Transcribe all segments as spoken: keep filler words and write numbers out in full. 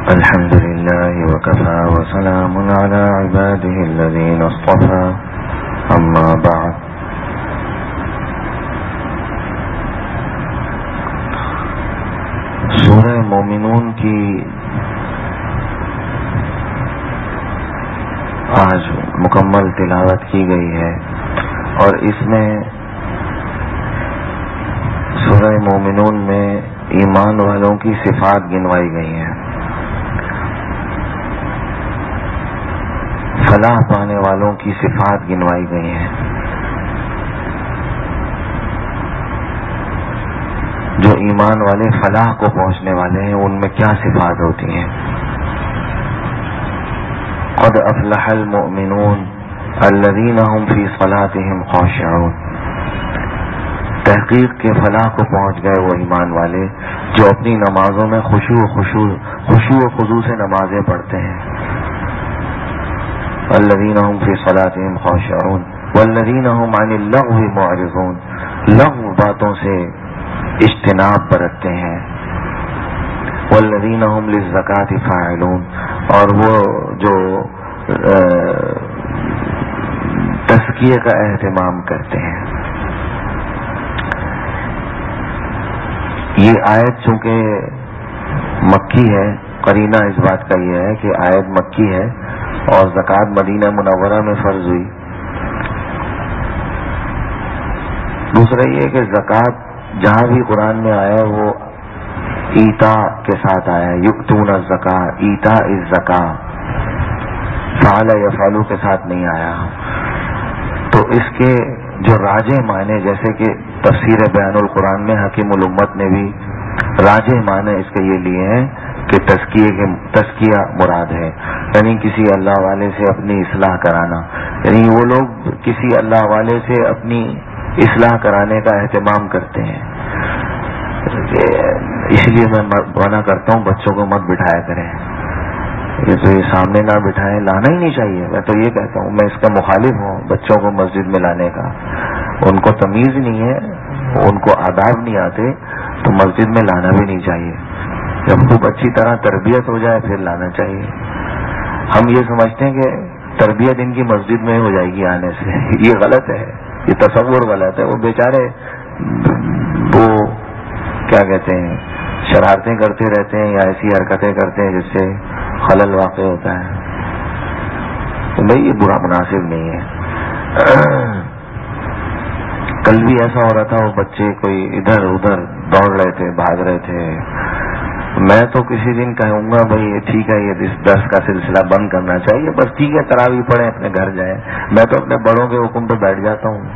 الحمد لله وكفى وسلام على عباده الذين اصطفى اما بعد سورہ مومنون کی آج مکمل تلاوت کی گئی ہے اور اس میں سورہ مومنون میں ایمان والوں کی صفات گنوائی گئی ہیں، فلاح پانے والوں کی صفات گنوائی گئی ہیں، جو ایمان والے فلاح کو پہنچنے والے ہیں ان میں کیا صفات ہوتی ہیں۔ قد افلح المؤمنون الذين هم في صلاتهم خاشعون، تحقیق کے فلاح کو پہنچ گئے وہ ایمان والے جو اپنی نمازوں میں خشوع و خشوع خشوع و خضوع سے نمازیں پڑھتے ہیں۔ الذين هم في صلاتهم خاشعون والذين هم عن اللغو معرضون، لغو باتوں سے اجتناب برتتے ہیں۔ والذين هم للزکاة فاعلون، اور وہ جو تزکیے کا اہتمام کرتے ہیں۔ یہ آیت چونکہ مکی ہے، قرینہ اس بات کا یہ ہے کہ آیت مکی ہے اور زکوٰۃ مدینہ منورہ میں فرض ہوئی۔ دوسرا یہ کہ زکوٰۃ جہاں بھی قرآن میں آیا وہ ایتاء کے ساتھ آیا، یؤتون الزکاۃ، ایتاء الزکاۃ، فعل یفعل کے ساتھ نہیں آیا۔ تو اس کے جو راجح معنی، جیسے کہ تفسیر بیان القرآن میں حکیم الامت نے بھی راجح معنی اس کے یہ لیے ہیں کہ تزکیے کے تزکیہ مراد ہے، یعنی کسی اللہ والے سے اپنی اصلاح کرانا، یعنی وہ لوگ کسی اللہ والے سے اپنی اصلاح کرانے کا اہتمام کرتے ہیں۔ اس لیے میں منع کرتا ہوں بچوں کو مت بٹھایا کریں، یہ تو یہ سامنے نہ بٹھائیں، لانا ہی نہیں چاہیے۔ میں تو یہ کہتا ہوں، میں اس کا مخالف ہوں بچوں کو مسجد میں لانے کا۔ ان کو تمیز نہیں ہے، ان کو آداب نہیں آتے تو مسجد میں لانا بھی نہیں چاہیے۔ جب خوب اچھی طرح تربیت ہو جائے پھر لانا چاہیے۔ ہم یہ سمجھتے ہیں کہ تربیت ان کی مسجد میں ہو جائے گی آنے سے، یہ غلط ہے، یہ تصور غلط ہے۔ وہ بیچارے وہ کیا کہتے ہیں شرارتیں کرتے رہتے ہیں یا ایسی حرکتیں کرتے ہیں جس سے خلل واقع ہوتا ہے، تو بھائی یہ برا مناسب نہیں ہے۔ کل بھی ایسا ہو رہا تھا، وہ بچے کوئی ادھر ادھر دوڑ رہے تھے، بھاگ رہے تھے۔ میں تو کسی دن کہوں گا بھائی ٹھیک ہے یہ درس کا سلسلہ بند کرنا چاہیے، بس ٹھیک ہے تراویح پڑھیں اپنے گھر جائیں، میں تو اپنے بڑوں کے حکم پہ بیٹھ جاتا ہوں۔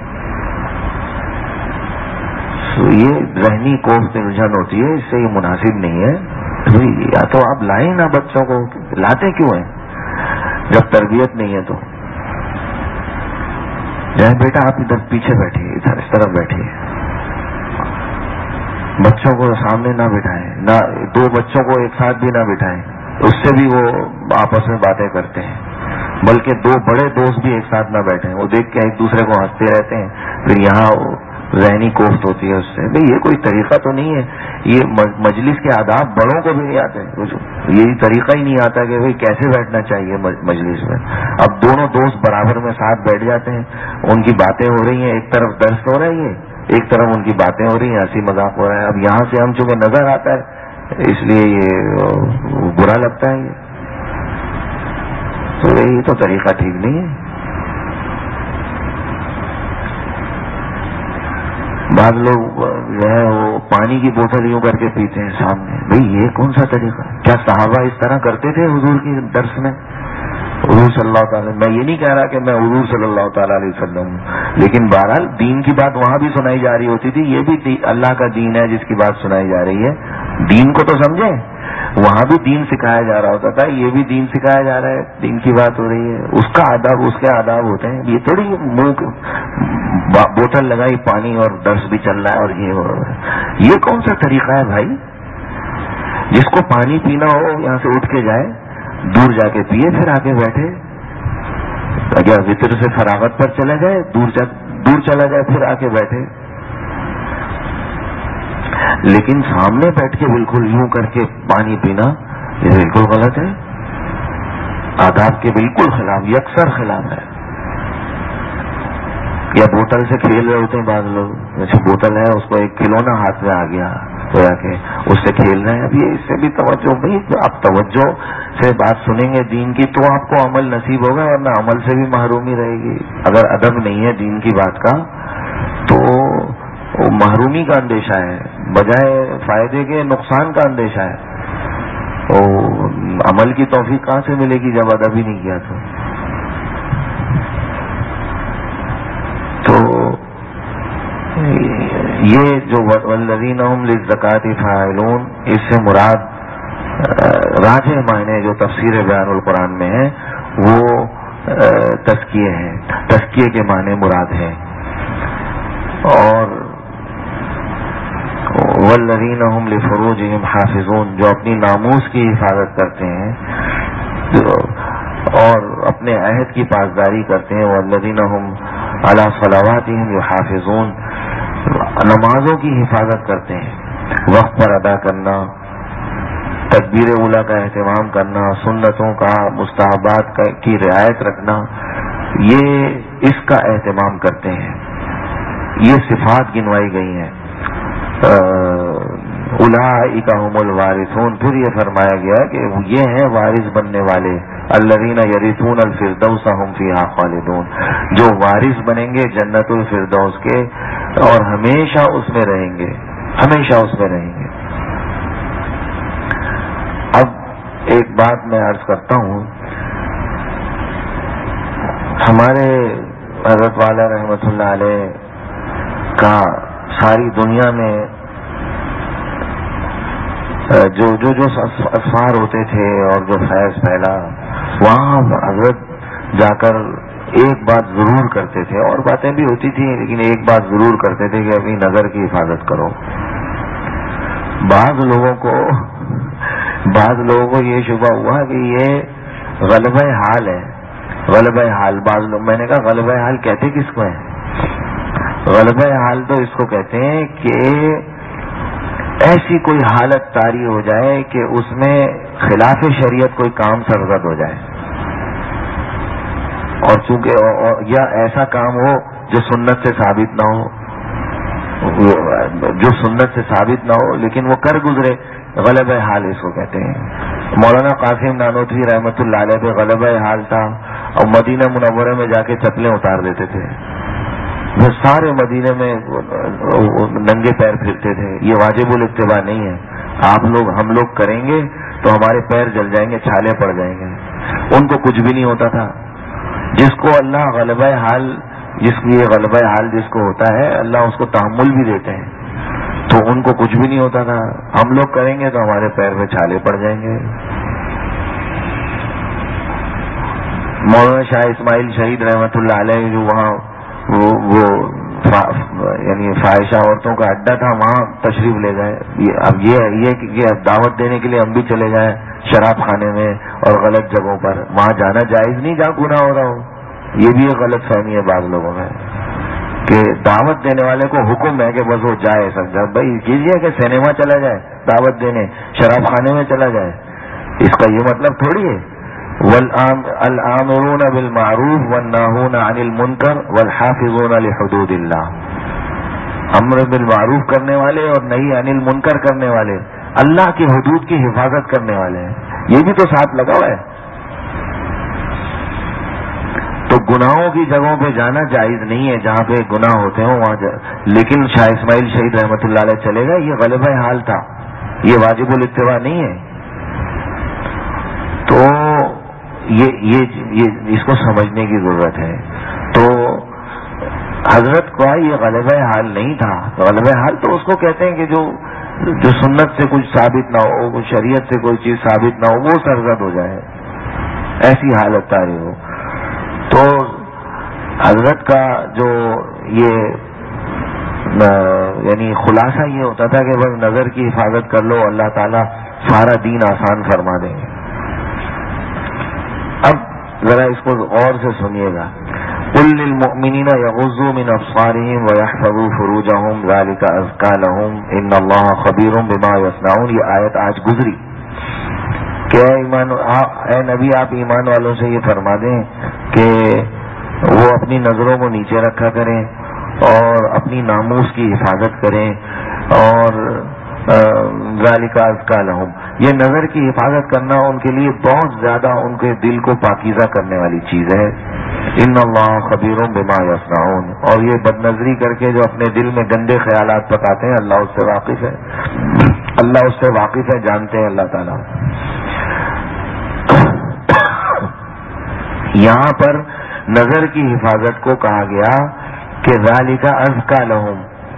تو یہ ذہنی کوفت الجھن ہوتی ہے، اس سے یہ مناسب نہیں ہے۔ یا تو آپ لائیں نا بچوں کو، لاتے کیوں ہیں جب تربیت نہیں ہے تو؟ جائیں بیٹا آپ ادھر پیچھے بیٹھیے، ادھر اس طرف بیٹھیے، بچوں کو سامنے نہ بٹھائیں، نہ دو بچوں کو ایک ساتھ بھی نہ بٹھائیں، اس سے بھی وہ آپس میں باتیں کرتے ہیں۔ بلکہ دو بڑے دوست بھی ایک ساتھ نہ بیٹھیں، وہ دیکھ کے ایک دوسرے کو ہنستے رہتے ہیں، پھر یہاں ذہنی کوفت ہوتی ہے اس سے۔ بھئی یہ کوئی طریقہ تو نہیں ہے، یہ مجلس کے آداب بڑوں کو بھی نہیں آتے، یہی طریقہ ہی نہیں آتا کہ بھئی کیسے بیٹھنا چاہیے مجلس میں۔ اب دونوں دوست برابر میں ساتھ بیٹھ جاتے ہیں، ان کی باتیں ہو رہی ہیں، ایک طرف درس ہو رہا ہے، ایک طرف ان کی باتیں ہو رہی ہیں، ہنسی مذاق ہو رہا ہے۔ اب یہاں سے ہم چونکہ نظر آتا ہے اس لیے یہ برا لگتا ہے، یہ تو یہ تو طریقہ ٹھیک نہیں ہے۔ بعض لوگ جو ہے وہ پانی کی بوتل یوں کر کے پیتے ہیں سامنے، بھئی یہ کون سا طریقہ؟ کیا صحابہ اس طرح کرتے تھے حضور کی درس میں؟ حضور صلی اللہ تعالی، میں یہ نہیں کہہ رہا کہ میں حضور صلی اللہ تعالی علیہ وسلم ہوں، لیکن بہرحال دین کی بات وہاں بھی سنائی جا رہی ہوتی تھی، یہ بھی اللہ کا دین ہے جس کی بات سنائی جا رہی ہے، دین کو تو سمجھیں، وہاں بھی دین سکھایا جا رہا ہوتا تھا، یہ بھی دین سکھایا جا رہا ہے، دین کی بات ہو رہی ہے، اس کا آداب اس کے آداب ہوتے ہیں۔ یہ تھوڑی منہ بوتل لگائی پانی اور درس بھی چل رہا ہے اور یہ ہو رہا ہے، یہ کون سا طریقہ ہے بھائی؟ جس کو پانی پینا ہو یہاں سے اٹھ کے جائے، دور جا کے پیے، پھر آگے بیٹھے، اگر وطر سے فراغت پر چلا جائے، دور جا دور چلا جائے پھر آ کے بیٹھے۔ لیکن سامنے بیٹھ کے بالکل یوں کر کے پانی پینا، یہ بالکل غلط ہے، آداب کے بالکل خلاف، یکسر خلاف ہے. یا بوتل سے کھیل رہے ہوتے ہیں بعض لوگ، جیسے بوتل ہے اس کو ایک کھلونا ہاتھ میں آ گیا تو جا کے اس سے کھیل رہے ہیں. اب یہ اس سے بھی توجہ، بھائی آپ توجہ سے بات سنیں گے دین کی تو آپ کو عمل نصیب ہوگا، ورنہ عمل سے بھی محرومی رہے گی. اگر ادب نہیں ہے دین کی بات کا تو محرومی کا اندیشہ ہے، بجائے فائدے کے نقصان کا اندیشہ ہے. تو عمل کی توفیق کہاں سے ملے گی جب ادب ہی نہیں کیا تو. تو یہ جو والذین هم للزکاۃ فاعلون، اس سے مراد راجح معنی جو تفسیر بیان القرآن میں ہے وہ تزکیے ہیں، تزکیے کے معنی مراد ہیں. اور والذین هم لفروجهم حافظون، جو اپنی ناموس کی حفاظت کرتے ہیں اور اپنے عہد کی پاسداری کرتے ہیں. والذین هم علی صلواتهم یحافظون، نمازوں کی حفاظت کرتے ہیں، وقت پر ادا کرنا، تکبیر اولیٰ کا اہتمام کرنا، سنتوں کا، مستحبات کی رعایت رکھنا، یہ اس کا اہتمام کرتے ہیں. یہ صفات گنوائی گئی ہیں. اولئک هم الوارثون، پھر یہ فرمایا گیا کہ یہ ہیں وارث بننے والے. الذین یرثون الفردوس هم فیہا خالدون، جو وارث بنیں گے جنت الفردوس کے اور ہمیشہ اس میں رہیں گے، ہمیشہ اس میں رہیں گے. اب ایک بات میں عرض کرتا ہوں، ہمارے حضرت والا رحمۃ اللہ علیہ کا ساری دنیا میں جو جو جو اسفار ہوتے تھے اور جو فیض پھیلا، وہاں حضرت جا کر ایک بات ضرور کرتے تھے، اور باتیں بھی ہوتی تھیں لیکن ایک بات ضرور کرتے تھے کہ اپنی نظر کی حفاظت کرو. بعض لوگوں کو بعض لوگوں کو یہ شبہ ہوا کہ یہ غلبہ حال ہے. غلبہ حال، بعض لوگ، میں نے کہا غلبہ حال کہتے کس کو ہے؟ غلبہ حال تو اس کو کہتے ہیں کہ ایسی کوئی حالت طاری ہو جائے کہ اس میں خلاف شریعت کوئی کام سرزد ہو جائے، اور چونکہ یا ایسا کام ہو جو سنت سے ثابت نہ ہو، جو سنت سے ثابت نہ ہو لیکن وہ کر گزرے، غلبہ حال اس کو کہتے ہیں. مولانا قاسم نانوتوی رحمۃ اللہ علیہ پہ غلبہ حال تھا، اور مدینہ منورہ میں جا کے چپلیں اتار دیتے تھے. وہ سارے مدینے میں ننگے پیر پھرتے تھے. یہ واجب الاتباع نہیں ہے. آپ لوگ، ہم لوگ کریں گے تو ہمارے پیر جل جائیں گے، چھالے پڑ جائیں گے. ان کو کچھ بھی نہیں ہوتا تھا. جس کو اللہ غلبہ حال، جس کو یہ غلبہ حال جس کو ہوتا ہے، اللہ اس کو تحمل بھی دیتے ہیں، تو ان کو کچھ بھی نہیں ہوتا تھا. ہم لوگ کریں گے تو ہمارے پیر میں چھالے پڑ جائیں گے. مولانا شاہ اسماعیل شہید رحمۃ اللہ علیہ جو وہاں وہ, وہ فا یعنی فاحشہ عورتوں کا اڈا تھا، وہاں تشریف لے گئے. اب یہ یہ کہ دعوت دینے کے لیے ہم بھی چلے جائیں شراب خانے میں اور غلط جگہوں پر، وہاں جانا جائز نہیں جہاں گناہ ہو رہا ہو. یہ بھی ایک غلط فہمی ہے بعض لوگوں میں کہ دعوت دینے والے کو حکم ہے کہ بس وہ جائے. سمجھا بھائی کیجیے کہ سینما چلا جائے دعوت دینے، شراب خانے میں چلا جائے، اس کا یہ مطلب تھوڑی ہے. الآمرون بالمعروف والناہون عن المنکر والحافظون لحدود اللہ، امر بالمعروف کرنے والے اور نہی عن المنکر کرنے والے، اللہ کی حدود کی حفاظت کرنے والے ہیں. یہ بھی تو ساتھ لگا ہوا ہے. تو گناہوں کی جگہوں پہ جانا جائز نہیں ہے، جہاں پہ گناہ ہوتے ہوں وہاں جا. لیکن شاہ اسماعیل شہید رحمۃ اللہ علیہ چلے گئے، یہ غلبہ حال تھا، یہ واجب الاتباع نہیں ہے. تو یہ یہ یہ اس کو سمجھنے کی ضرورت ہے. تو حضرت کا یہ غلبہ حال نہیں تھا. غلبہ حال تو اس کو کہتے ہیں کہ جو جو سنت سے کچھ ثابت نہ ہو، شریعت سے کوئی چیز ثابت نہ ہو، وہ سرزد ہو جائے، ایسی حالت طاری ہو. تو حضرت کا جو یہ یعنی خلاصہ یہ ہوتا تھا کہ بس نظر کی حفاظت کر لو، اللہ تعالیٰ سارا دین آسان فرما دیں گے. اب ذرا اس کو غور سے سنیے گا. قل للمؤمنین یغضوا من ابصارهم ویحفظوا فروجهم ذلک ازکی لهم ان اللہ خبیر بما یصنعون. یہ آیت آج گزری کہ اے ایمان اے نبی آپ ایمان والوں سے یہ فرما دیں کہ وہ اپنی نظروں کو نیچے رکھا کریں اور اپنی ناموس کی حفاظت کریں، اور ذالک ازکی لہم، یہ نظر کی حفاظت کرنا ان کے لیے بہت زیادہ ان کے دل کو پاکیزہ کرنے والی چیز ہے۔ ان اللہ خبیر بما یصنعون، اور یہ بد نظری کر کے جو اپنے دل میں گندے خیالات پکاتے ہیں اللہ اس سے واقف ہے، اللہ اس سے واقف ہے، جانتے ہیں اللہ تعالیٰ۔ یہاں پر نظر کی حفاظت کو کہا گیا کہ ذالک ازکی لہم،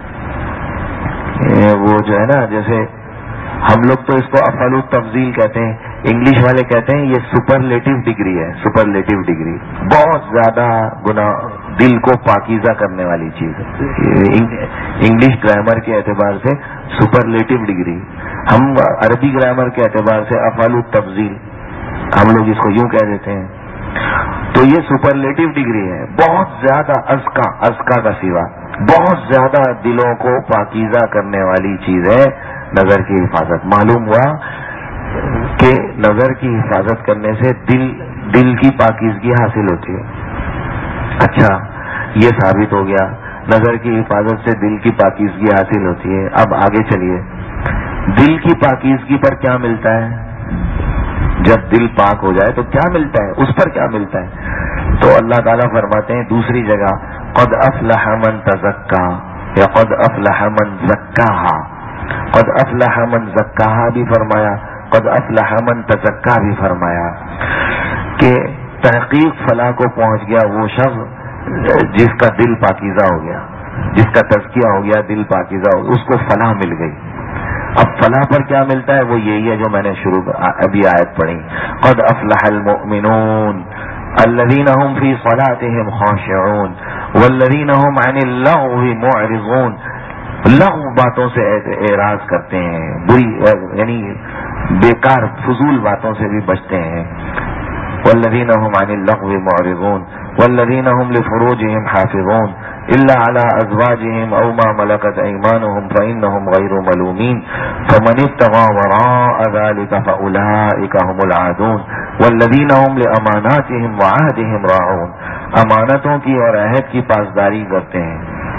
وہ جو ہے نا جیسے ہم لوگ تو اس کو افعال التفضیل کہتے ہیں، انگلش والے کہتے ہیں یہ سپرلیٹو ڈگری ہے، سپرلیٹو ڈگری بہت زیادہ گنا دل کو پاکیزہ کرنے والی چیز ہے۔ انگلش گرامر کے اعتبار سے سپرلیٹو ڈگری، ہم عربی گرامر کے اعتبار سے افعال التفضیل ہم لوگ اس کو یوں کہہ دیتے ہیں۔ تو یہ سپرلیٹو ڈگری ہے، بہت زیادہ ازکا، ازکا کا سیوا بہت زیادہ دلوں کو پاکیزہ کرنے والی چیز ہے نظر کی حفاظت۔ معلوم ہوا کہ نظر کی حفاظت کرنے سے دل دل کی پاکیزگی حاصل ہوتی ہے۔ اچھا، یہ ثابت ہو گیا نظر کی حفاظت سے دل کی پاکیزگی حاصل ہوتی ہے۔ اب آگے چلیے، دل کی پاکیزگی پر کیا ملتا ہے؟ جب دل پاک ہو جائے تو کیا ملتا ہے، اس پر کیا ملتا ہے؟ تو اللہ تعالیٰ فرماتے ہیں دوسری جگہ قد افلح من تزکا یا قد افلح من زکاہا، قد افلح من زکاہا بھی فرمایا، قد افلح من تزکا بھی فرمایا کہ تحقیق فلاح کو پہنچ گیا وہ شخص جس کا دل پاکیزہ ہو گیا، جس کا تزکیہ ہو گیا، دل پاکیزہ ہو گیا، اس کو فلاح مل گئی۔ اب فلاح پر کیا ملتا ہے؟ وہ یہی ہے جو میں نے شروع ابھی آیت پڑھی، قد افلح المؤمنون الذین هم فی صلاتهم خاشعون والذین هم عن اللغو معرضون، لغو باتوں سے اعراض کرتے ہیں، بری یعنی بیکار فضول باتوں سے بھی بچتے ہیں۔ والذین هم عن اللغو معرضون والذین هم لفروجهم حافظون الا على ازواجهم او ما ملكت ايمانهم فانهم غير ملومين فمن ابتغى وراء ذلك فاولئك هم العادون والذین هم لاماناتهم وعهدهم راعون، امانتوں کی اور عہد کی پاسداری کرتے ہیں۔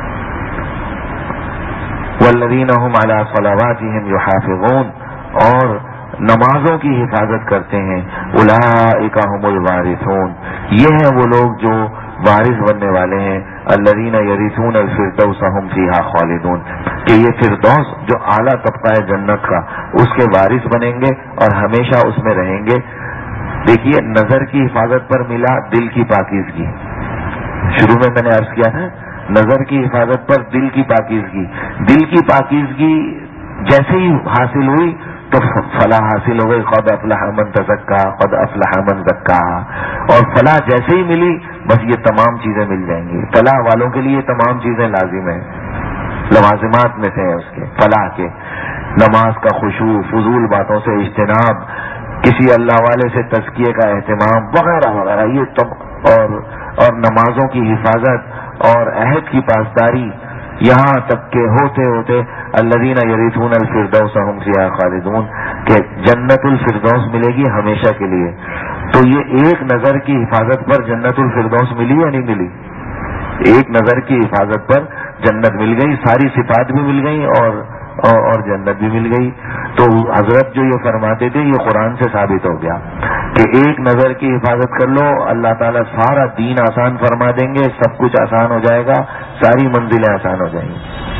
والذین هم على صلواتهم يحافظون، اور نمازوں کی حفاظت کرتے ہیں۔ اولئک هم الوارثون، یہ ہیں وہ لوگ جو وارث بننے والے ہیں۔ الذین یرثون الفردوس هم فیہا خالدون، کہ یہ فردوس جو اعلیٰ طبقہ ہے جنت کا، اس کے وارث بنیں گے اور ہمیشہ اس میں رہیں گے۔ دیکھیے نظر کی حفاظت پر ملا دل کی پاکیزگی، شروع میں میں نے عرض کیا تھا نظر کی حفاظت پر دل کی پاکیزگی، دل کی پاکیزگی جیسے ہی حاصل ہوئی تو فلاح حاصل ہو گئی، قد افلح من تزکا قد افلح من زکاہا، اور فلاح جیسے ہی ملی بس یہ تمام چیزیں مل جائیں گی۔ فلاح والوں کے لیے تمام چیزیں لازم ہیں، لوازمات میں سے ہیں اس کے فلاح کے، نماز کا خشوع، فضول باتوں سے اجتناب، کسی اللہ والے سے تزکیے کا اہتمام وغیرہ وغیرہ، یہ تب اور اور نمازوں کی حفاظت اور عہد کی پاسداری، یہاں تک کہ ہوتے ہوتے الذین یرثون الفردوس هم فیہا خالدون، کہ جنت الفردوس ملے گی ہمیشہ کے لیے۔ تو یہ ایک نظر کی حفاظت پر جنت الفردوس ملی یا نہیں ملی؟ ایک نظر کی حفاظت پر جنت مل گئی، ساری صفات بھی مل گئی اور اور جنت بھی مل گئی۔ تو حضرت جو یہ فرماتے تھے یہ قرآن سے ثابت ہو گیا کہ ایک نظر کی حفاظت کر لو اللہ تعالیٰ سارا دین آسان فرما دیں گے، سب کچھ آسان ہو جائے گا، ساری منزلیں آسان ہو جائیں گی۔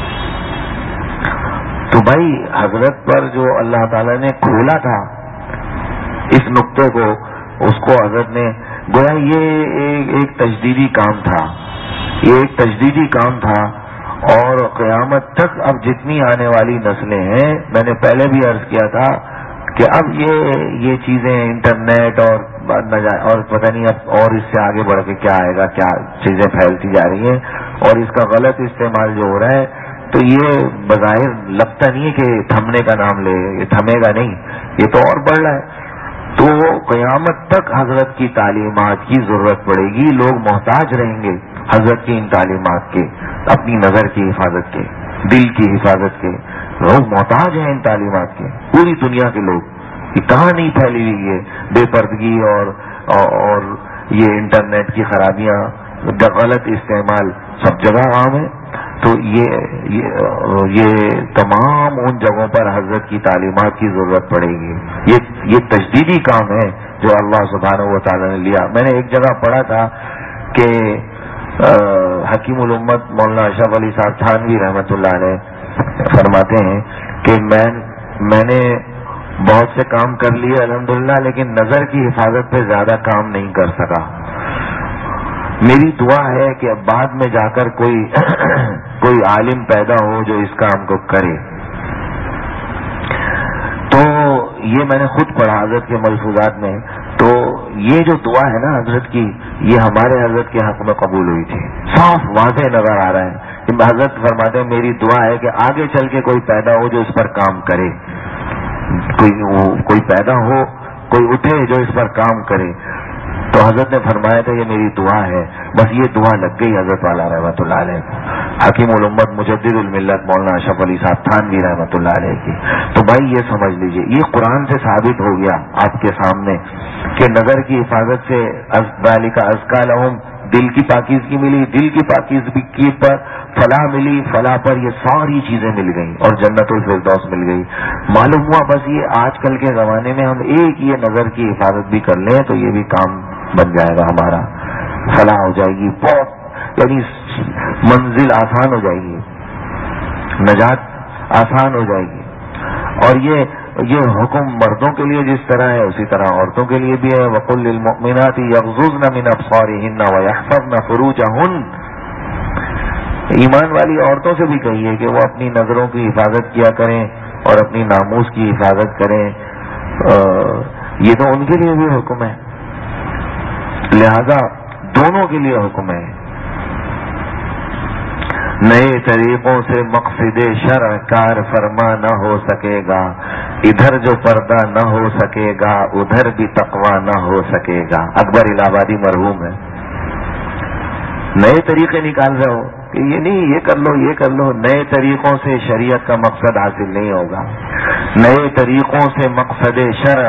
تو بھائی حضرت پر جو اللہ تعالیٰ نے کھولا تھا اس نقطے کو، اس کو حضرت نے گویا یہ ایک, ایک تجدیدی کام تھا، یہ ایک تجدیدی کام تھا، اور قیامت تک اب جتنی آنے والی نسلیں ہیں، میں نے پہلے بھی عرض کیا تھا کہ اب یہ یہ چیزیں انٹرنیٹ اور اور پتہ نہیں اب اور اس سے آگے بڑھ کے کیا آئے گا، کیا چیزیں پھیلتی جا رہی ہیں، اور اس کا غلط استعمال جو ہو رہا ہے، تو یہ بظاہر لگتا نہیں ہے کہ تھمنے کا نام لے، یہ تھمے گا نہیں، یہ تو اور بڑھ رہا ہے۔ تو قیامت تک حضرت کی تعلیمات کی ضرورت پڑے گی، لوگ محتاج رہیں گے حضرت کی ان تعلیمات کے، اپنی نظر کی حفاظت کے، دل کی حفاظت کے، لوگ محتاج ہیں ان تعلیمات کے، پوری دنیا کے لوگ کہ کہاں نہیں پھیلی ہوئی ہے بے پردگی اور اور یہ انٹرنیٹ کی خرابیاں، غلط استعمال سب جگہ عام ہے. تو یہ یہ یہ تمام ان جگہوں پر حضرت کی تعلیمات کی ضرورت پڑے گی. یہ یہ تجدیدی کام ہے جو اللہ سبحانہ و تعالی نے لیا. میں نے ایک جگہ پڑھا تھا کہ حکیم الامت مولانا اشرف علی صاحب تھانوی رحمۃ اللہ علیہ فرماتے ہیں کہ میں میں نے بہت سے کام کر لیے الحمدللہ، لیکن نظر کی حفاظت پہ زیادہ کام نہیں کر سکا. میری دعا ہے کہ اب بعد میں جا کر کوئی کوئی عالم پیدا ہو جو اس کام کو کرے. تو یہ میں نے خود پڑھا حضرت کے ملفوظات میں. تو یہ جو دعا ہے نا حضرت کی، یہ ہمارے حضرت کے حق میں قبول ہوئی تھی. صاف واضح نظر آ رہا ہے کہ حضرت فرماتے ہیں میری دعا ہے کہ آگے چل کے کوئی پیدا ہو جو اس پر کام کرے، کوئی کوئی پیدا ہو، کوئی اٹھے جو اس پر کام کرے. تو حضرت نے فرمایا تھا یہ میری دعا ہے. بس یہ دعا لگ گئی حضرت والا رحمۃ اللہ علیہ، حکیم الامت مجدد الملت مولانا اشرف علی صاحب تھانوی رحمۃ اللہ علیہ کی. تو بھائی یہ سمجھ لیجئے، یہ قرآن سے ثابت ہو گیا آپ کے سامنے کہ نظر کی حفاظت سے ذالک ازکیٰ لہم، دل کی پاکیزگی ملی، دل کی پاکیزگی پر فلاح ملی، فلاح پر یہ ساری چیزیں مل گئیں اور جنت الفردوس مل گئی. معلوم ہوا بس یہ آج کل کے زمانے میں ہم ایک یہ نظر کی حفاظت بھی کر لیں تو یہ بھی کام بن جائے گا، ہمارا فلاح ہو جائے گی، بہت یعنی منزل آسان ہو جائے گی، نجات آسان ہو جائے گی. اور یہ یہ حکم مردوں کے لیے جس طرح ہے اسی طرح عورتوں کے لیے بھی ہے. وَقُلْ لِلْمُؤْمِنَاتِ يَغْضُضْنَ مِنْ أَبْصَارِهِنَّ وَيَحْفَظْنَ فُرُوجَهُنَّ. ایمان والی عورتوں سے بھی کہیے کہ وہ اپنی نظروں کی حفاظت کیا کریں اور اپنی ناموس کی حفاظت کریں. یہ تو ان کے لیے بھی حکم ہے، لہذا دونوں کے لیے حکم ہے. نئے طریقوں سے مقصد شرع کار فرما نہ ہو سکے گا، ادھر جو پردہ نہ ہو سکے گا ادھر بھی تقوی نہ ہو سکے گا. اکبر الہ آبادی مرحوم ہے. نئے طریقے نکال رہے ہو کہ یہ نہیں یہ کر لو یہ کر لو، نئے طریقوں سے شریعت کا مقصد حاصل نہیں ہوگا. نئے طریقوں سے مقصد شرع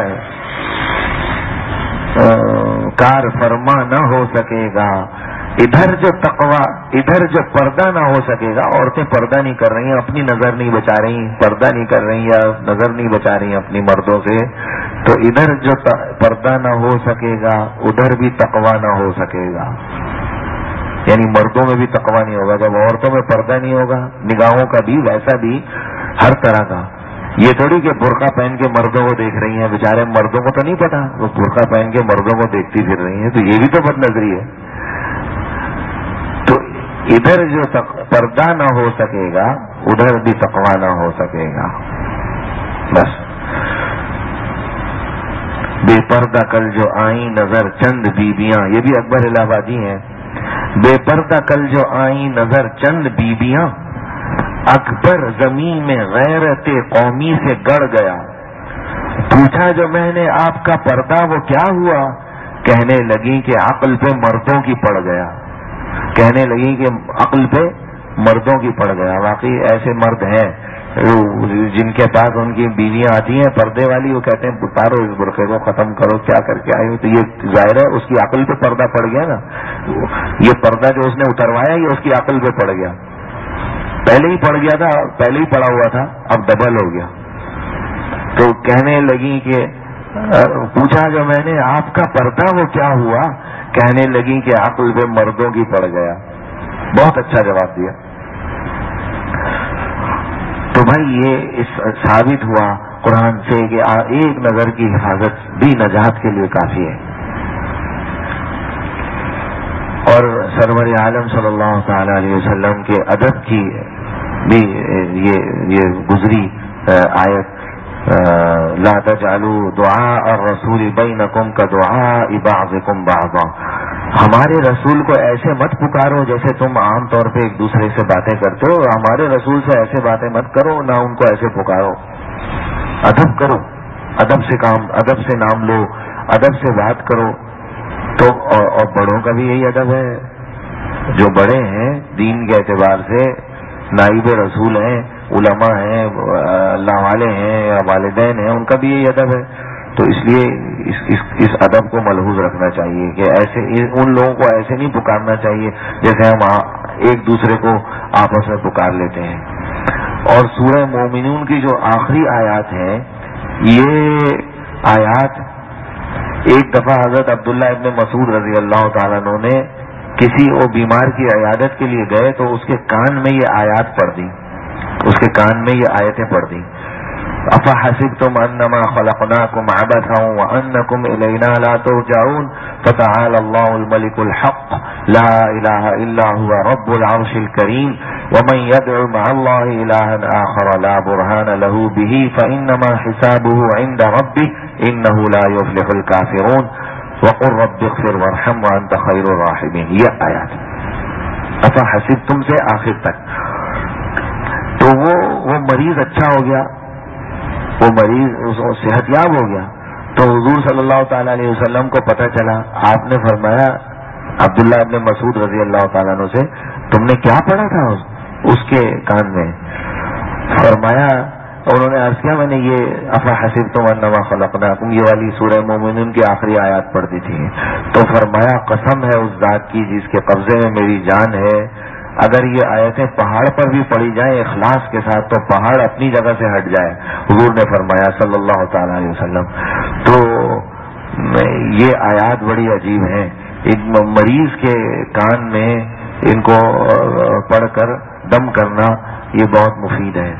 کار فرما نہ ہو سکے گا، ادھر جو تقوی ادھر جو پردہ نہ ہو سکے گا. عورتیں پردہ نہیں کر رہی ہیں، اپنی نظر نہیں بچا رہی، پردہ نہیں کر رہی یا نظر نہیں بچا رہی ہیں اپنی مردوں سے، تو ادھر جو پردہ نہ ہو سکے گا ادھر بھی تقوی نہ ہو سکے گا. یعنی مردوں میں بھی تقوی نہیں ہوگا جب عورتوں میں پردہ نہیں ہوگا، نگاہوں کا بھی ویسا بھی ہر طرح کا. یہ تھوڑی کہ برقع پہن کے مردوں کو دیکھ رہی ہیں، بیچارے مردوں کو تو نہیں پتا، وہ برقع پہن کے مردوں کو دیکھتی پھر رہی ہیں، تو یہ بھی تو بد نظری ہے. تو ادھر جو پردہ نہ ہو سکے گا ادھر بھی تقوی نہ ہو سکے گا. بس بے پردہ کل جو آئیں نظر چند بیبیاں، یہ بھی اکبر الہ آبادی ہیں. بے پردہ کل جو آئیں نظر چند بیبیاں، اکبر زمین میں غیرت قومی سے گڑ گیا. پوچھا جو میں نے آپ کا پردہ وہ کیا ہوا، کہنے لگی کہ عقل پہ مردوں کی پڑ گیا. کہنے لگی کہ عقل پہ مردوں کی پڑ گیا. واقعی ایسے مرد ہیں جن کے پاس ان کی بیویاں آتی ہیں پردے والی، وہ کہتے ہیں اتارو اس برقعے کو، ختم کرو، کیا کر کے آئے ہو. تو یہ ظاہر ہے اس کی عقل پہ پردہ پڑ گیا نا. یہ پردہ جو اس نے اتروایا یہ اس کی عقل پہ پڑ گیا. پہلے ہی پڑ گیا تھا، پہلے ہی پڑا ہوا تھا، اب ڈبل ہو گیا. تو کہنے لگی کہ پوچھا جو میں نے آپ کا پردہ وہ کیا ہوا، کہنے لگی کہ عقل پہ مردوں کی پڑ گیا. بہت اچھا جواب دیا. تو بھائی یہ اس ثابت ہوا قرآن سے کہ ایک نظر کی حفاظت بھی نجات کے لیے کافی ہے. اور سرور عالم صلی اللہ تعالی علیہ وسلم کے ادب کی بھی یہ یہ گزری آیت، لا تجعلوا دعاء الرسول بینکم کدعاء بعضکم بعضا. ہمارے رسول کو ایسے مت پکارو جیسے تم عام طور پہ ایک دوسرے سے باتیں کرتے ہو. ہمارے رسول سے ایسے باتیں مت کرو، نہ ان کو ایسے پکارو. ادب کرو، ادب سے کام، ادب سے نام لو، ادب سے بات کرو. تو اور بڑوں کا بھی یہی ادب ہے. جو بڑے ہیں دین کے اعتبار سے، نائب رسول ہیں، علماء ہیں، اللہ والے ہیں یا والدین ہیں، ان کا بھی یہی ادب ہے تو اس لیے اس, اس, اس ادب کو ملحوظ رکھنا چاہیے کہ ایسے ان لوگوں کو ایسے نہیں پکارنا چاہیے جیسے ہم ایک دوسرے کو آپس میں پکار لیتے ہیں. اور سورہ مومنون کی جو آخری آیات ہیں، یہ آیات ایک دفعہ حضرت عبداللہ ابن مسعود رضی اللہ تعالیٰ عنہ نے کسی وہ بیمار کی عیادت کے لیے گئے تو اس کے کان میں یہ آیات پڑھ دی، اس کے کان میں یہ آیتیں پڑھ دی. افحسبتم انما خلقناكم عبثا وانكم الينا لا ترجعون فتعالى الله الملك الحق لا اله الا هو رب العرش الكريم ومن يدعو مع الله الها اخر لا برهان له به فانما حسابه عند ربه انه لا يفلح الكافرون وقل رب اغفر وارحم وانت خير الراحمين. یہ آیات افحسبتم سے آخر تک. تو وہ وہ مریض اچھا ہو گیا، وہ مریض صحت یاب ہو گیا. تو حضور صلی اللہ تعالی علیہ وسلم کو پتہ چلا. آپ نے فرمایا عبداللہ ابن مسعود رضی اللہ تعالیٰ عنہ سے، تم نے کیا پڑھا تھا اس کے کان میں؟ فرمایا، انہوں نے عرض کیا میں نے یہ افحسبتم انما خلقناکم یہ والی سورہ مومنون کی آخری آیات پڑھ دی تھی. تو فرمایا قسم ہے اس ذات کی جس کے قبضے میں میری جان ہے، اگر یہ آیتیں پہاڑ پر بھی پڑھی جائیں اخلاص کے ساتھ تو پہاڑ اپنی جگہ سے ہٹ جائے. حضور نے فرمایا صلی اللہ تعالی علیہ وسلم. تو یہ آیات بڑی عجیب ہیں. ایک مریض کے کان میں ان کو پڑھ کر دم کرنا یہ بہت مفید ہے.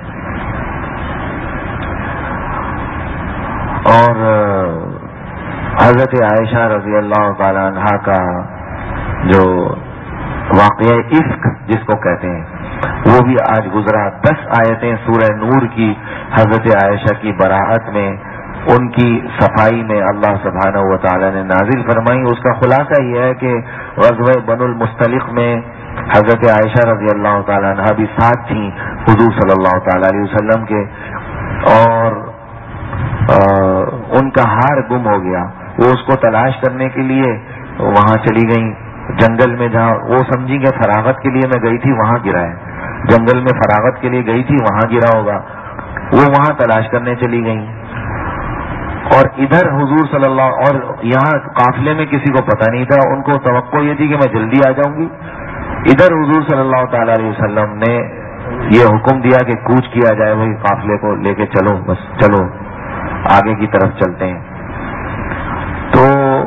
اور حضرت عائشہ رضی اللہ تعالی عنہا کا جو واقعہ عفق جس کو کہتے ہیں وہ بھی آج گزرا. دس آیتیں سورہ نور کی حضرت عائشہ کی براءت میں، ان کی صفائی میں اللہ سبحانہ و تعالی نے نازل فرمائی. اس کا خلاصہ یہ ہے کہ غزوہ بنو المصطلق میں حضرت عائشہ رضی اللہ تعالی عنہا بھی ساتھ تھیں حضور صلی اللہ تعالی علیہ وسلم کے، اور آ, ان کا ہار گم ہو گیا. وہ اس کو تلاش کرنے کے لیے وہاں چلی گئیں جنگل میں، جہاں وہ سمجھی کہ فراغت کے لیے میں گئی تھی وہاں گرا ہے، جنگل میں فراغت کے لیے گئی تھی وہاں گرا ہوگا. وہ وہاں تلاش کرنے چلی گئیں. اور ادھر حضور صلی اللہ، اور یہاں قافلے میں کسی کو پتہ نہیں تھا، ان کو توقع یہ تھی کہ میں جلدی آ جاؤں گی. ادھر حضور صلی اللہ تعالی علیہ وسلم نے یہ حکم دیا کہ کوچ کیا جائے، وہی قافلے کو لے کے چلو، بس چلو آگے کی طرف چلتے ہیں. تو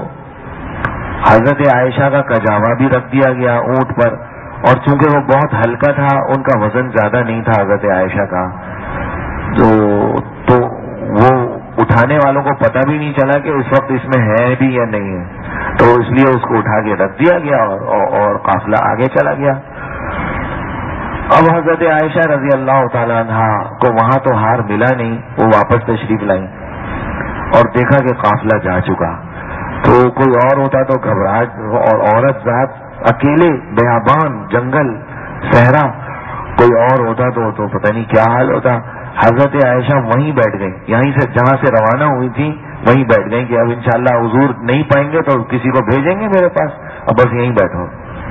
حضرت عائشہ کا کجاوا بھی رکھ دیا گیا اونٹ پر، اور چونکہ وہ بہت ہلکا تھا، ان کا وزن زیادہ نہیں تھا حضرت عائشہ کا، تو تو وہ اٹھانے والوں کو پتہ بھی نہیں چلا کہ اس وقت اس میں ہے بھی یا نہیں ہے. تو اس لیے اس کو اٹھا کے رکھ دیا گیا اور, اور قافلہ آگے چلا گیا. اب حضرت عائشہ رضی اللہ تعالی عنہا کو وہاں تو ہار ملا نہیں، وہ واپس تشریف لائیں اور دیکھا کہ قافلہ جا چکا. تو کوئی اور ہوتا تو گھبراہٹ، اور عورت ذات اکیلے بیابان جنگل صحرا، کوئی اور ہوتا تو تو پتہ نہیں کیا حال ہوتا. حضرت عائشہ وہیں بیٹھ گئی، یہیں سے جہاں سے روانہ ہوئی تھی وہیں بیٹھ گئی کہ اب انشاءاللہ حضور نہیں پائیں گے تو کسی کو بھیجیں گے میرے پاس، اب بس یہیں بیٹھو.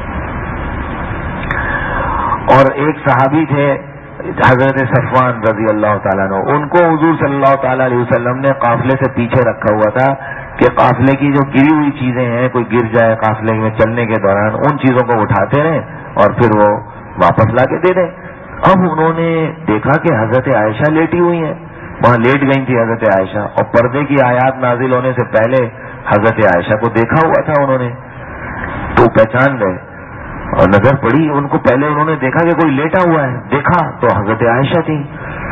اور ایک صحابی تھے حضرت صفوان رضی اللہ تعالیٰ عنہ، ان کو حضور صلی اللہ تعالیٰ علیہ وسلم نے قافلے سے پیچھے رکھا ہوا تھا کہ قافلے کی جو گری ہوئی چیزیں ہیں، کوئی گر جائے قافلے میں چلنے کے دوران، ان چیزوں کو اٹھاتے رہیں اور پھر وہ واپس لا کے دے دیں. اب انہوں نے دیکھا کہ حضرت عائشہ لیٹی ہوئی ہیں، وہاں لیٹ گئی تھی حضرت عائشہ، اور پردے کی آیات نازل ہونے سے پہلے حضرت عائشہ کو دیکھا ہوا تھا انہوں نے. تو پہچان گئے اور نظر پڑی ان کو. پہلے انہوں نے دیکھا کہ کوئی لیٹا ہوا ہے، دیکھا تو حضرت عائشہ تھی.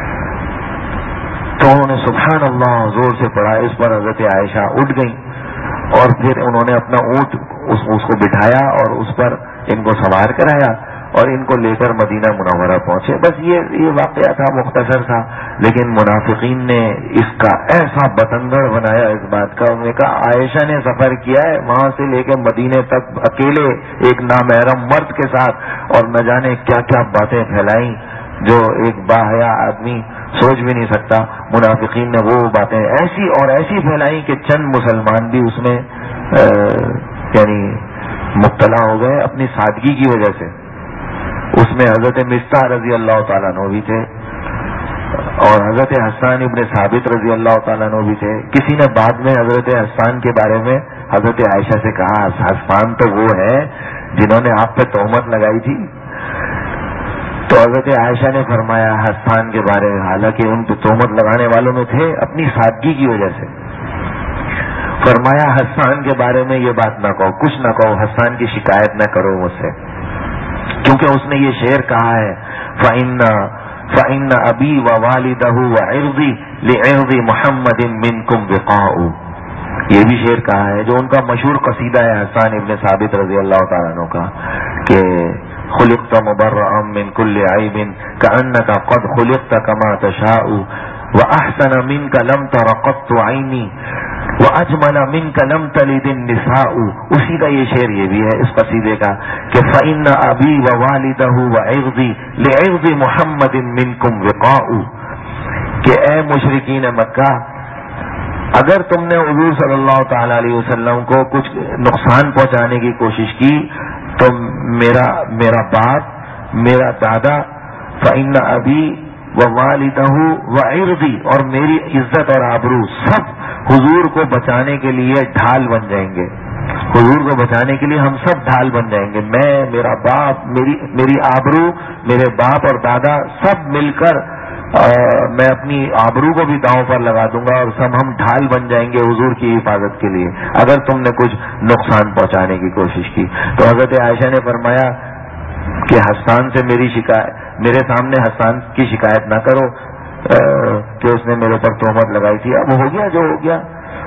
تو انہوں نے سبحان اللہ زور سے پڑھا، اس پر حضرت عائشہ اٹھ گئی اور پھر انہوں نے اپنا اونٹ اس, اس کو بٹھایا اور اس پر ان کو سوار کرایا اور ان کو لے کر مدینہ منورہ پہنچے. بس یہ یہ واقعہ تھا، مختصر تھا، لیکن منافقین نے اس کا ایسا بتنگڑ بنایا اس بات کا. انہوں نے کہا عائشہ نے سفر کیا ہے وہاں سے لے کے مدینے تک اکیلے ایک نامحرم مرد کے ساتھ، اور نہ جانے کیا کیا باتیں پھیلائیں جو ایک باحیا آدمی سوچ بھی نہیں سکتا. منافقین نے وہ باتیں ایسی اور ایسی پھیلائی کہ چند مسلمان بھی اس میں یعنی مبتلا ہو گئے اپنی سادگی کی وجہ سے. اس میں حضرت مستح رضی اللہ تعالیٰ عنہ بھی تھے. اور حضرت حسان ابن ثابت رضی اللہ تعالیٰ عنہ بھی تھے. کسی نے بعد میں حضرت حسان کے بارے میں حضرت عائشہ سے کہا حسان تو وہ ہے جنہوں نے آپ پہ تہمت لگائی تھی. تو حضرت عائشہ نے فرمایا حسان کے بارے میں, حالانکہ ان پہ تہمت لگانے والوں میں تھے اپنی سادگی کی وجہ سے, فرمایا حسان کے بارے میں یہ بات نہ کہو, کچھ نہ کہو, حسان کی شکایت نہ کرو مجھ سے, کیونکہ اس نے یہ شعر کہا ہے فَإِنَّ فَإِنَّ أَبِي وَوَالِدَهُ وَعِرْضِي لِعِرْضِ مُحَمَّدٍ مِّنكُمْ وِقَاءُ. یہ بھی شعر کہا ہے جو ان کا مشہور قصیدہ ہے حسان ابن ثابت رضی اللہ تعالیٰ عنہ کا, کہ خلقت مبرأ من كل عیب كأنك قد خلقت كما تشاء وأحسن منك لم تر قط عینی وأجمل منك لم تلد النساء. اسی کا یہ شعر یہ بھی ہے اس قصیدے کا کہ فإن أبی ووالدہ وعرضی لعرض محمد منکم وقاء, کہ اے مشرکین مکہ اگر تم نے حضور صلی اللہ تعالی علیہ وسلم کو کچھ نقصان پہنچانے کی کوشش کی تو میرا میرا باپ میرا دادا فإن أبی ووالدہ وعرضی اور میری عزت اور آبرو سب حضور کو بچانے کے لیے ڈھال بن جائیں گے. حضور کو بچانے کے لیے ہم سب ڈھال بن جائیں گے. میں, میرا باپ, میری میری آبرو, میرے باپ اور دادا سب مل کر آ, میں اپنی آبرو کو بھی داؤں پر لگا دوں گا اور سب ہم ڈھال بن جائیں گے حضور کی حفاظت کے لیے اگر تم نے کچھ نقصان پہنچانے کی کوشش کی. تو حضرت عائشہ نے فرمایا کہ حسان سے میری شکایت, میرے سامنے حسان کی شکایت نہ کرو کہ اس نے میرے اوپر تہمت لگائی تھی. اب ہو گیا جو ہو گیا,